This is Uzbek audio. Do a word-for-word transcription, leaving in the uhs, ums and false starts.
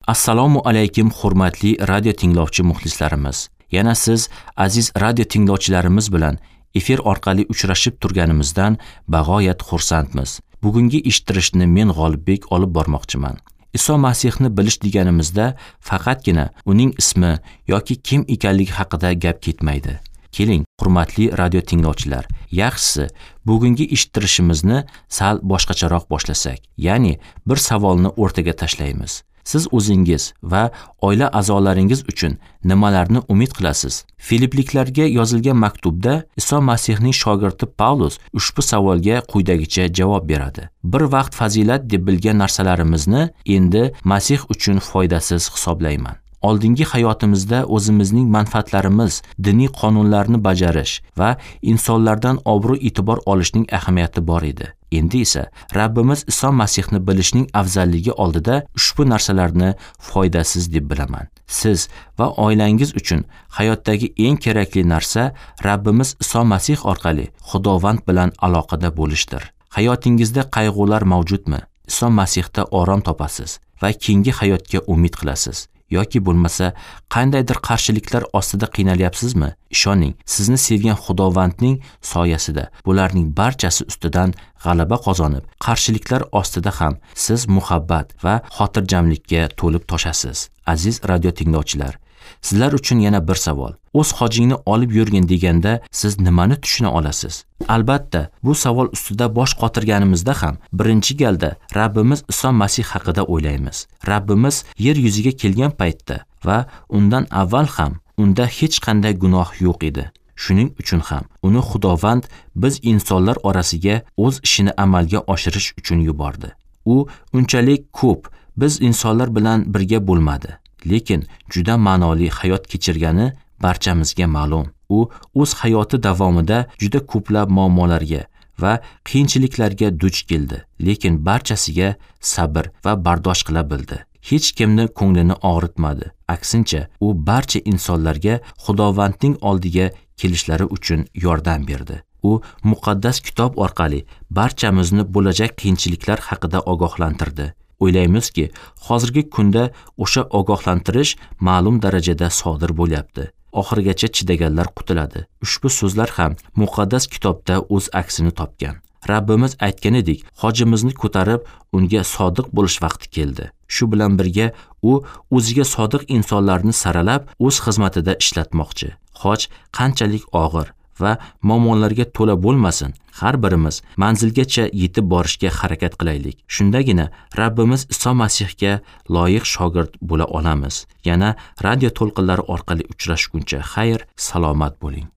Assalomu alaykum hurmatli radio tinglovchi muxlislarimiz. Yana siz aziz radio tinglovchilarimiz bilan efir orqali uchrashib turganimizdan bag'oyat xursandmiz. Bugungi eshittirishni men G'olibbek olib bormoqchiman. Iso Masihni bilish deganimizda faqatgina uning ismi yoki kim ekanligi haqida gap ketmaydi. Keling, hurmatli radio tinglovchilar, yaxshisi bugungi eshittirishimizni sal boshqacharoq boshlasak, ya'ni bir savolni o'rtaga tashlaymiz. Siz o'zingiz va oila a'zolaringiz uchun nimalarni umid qilasiz? Filipliklarga yozilgan maktubda Iso Masihning shogirdi Pavlus ushbu savolga quyidagicha javob beradi. Bir vaqt fazilat deb bilgan narsalarimizni endi Masih uchun foydasiz hisoblayman. Oldingi hayotimizda o'zimizning manfaatlarimiz, diniy qonunlarni bajarish va insonlardan obro'-e'tibor olishning ahamiyati bor edi. Endi esa Rabbimiz Iso Masihni bilishning afzalligi oldida ushbu narsalarni foydasiz deb bilaman. Siz va oilangiz uchun hayotdagi eng kerakli narsa Rabbimiz Iso Masih orqali Xudovand bilan aloqada bo'lishdir. Hayotingizda qayg'ular mavjudmi? Iso Masihda orom topasiz va keyingi hayotga umid qilasiz. Yoki bo'lmasa qandaydir qarshiliklar ostida qiynalyapsizmi? Ishoning, sizni sevgan Xudovandning soyasida bularning barchasi ustidan g'alaba qozonib, qarshiliklar ostida ham siz muhabbat va xotirjamlikka to'lib toshasiz. Aziz radio tinglovchilar, sizlar uchun yana bir savol. O'z hojingni olib yurgin deganda siz nimani tushuna olasiz? Albatta, bu savol ustida bosh qotirganimizda ham birinchi galda Rabbimiz Iso Masih haqida o'ylaymiz. Rabbimiz yer yuziga kelgan paytda va undan avval ham unda hech qanday gunoh yo'q edi. Shuning uchun ham uni Xudovand biz insonlar orasiga o'z ishini amalga oshirish uchun yubordi. U unchalik ko'p biz insonlar bilan birga bo'lmadi, lekin juda ma'noli hayot kechirgani barchamizga ma'lum. U o'z hayoti davomida juda ko'plab muammolarga va qiyinchiliklarga duch keldi, lekin barchasiga sabr va bardosh qila bildi. Hech kimni ko'nglini og'ritmadi. Aksincha, u barcha insonlarga Xudovandning oldiga kelishlari uchun yordam berdi. U muqaddas kitob orqali barchamizni bo'lajak qiyinchiliklar haqida ogohlantirdi. O'ylaymizki, hozirgi kunda o'sha ogohlantirish ma'lum darajada sodir bo'lyapti. Oxirigacha chidaganlar qutuladi. Ushbu so'zlar ham muqaddas kitobda o'z aksini topgan. Rabbimiz aytganidek, hojimizni ko'tarib, unga sodiq bo'lish vaqti keldi. Shu bilan birga u o'ziga sodiq insonlarni saralab, o'z xizmatida ishlatmoqchi. Hoj qanchalik og'ir va muammolarga to'la bo'lmasin, har birimiz manzilgacha yetib borishga harakat qilaylik. Shundagina Rabbimiz Iso Masihga loyiq shogird bo'la olamiz. Yana radio to'lqinlari orqali uchrashguncha xayr, salomat bo'ling.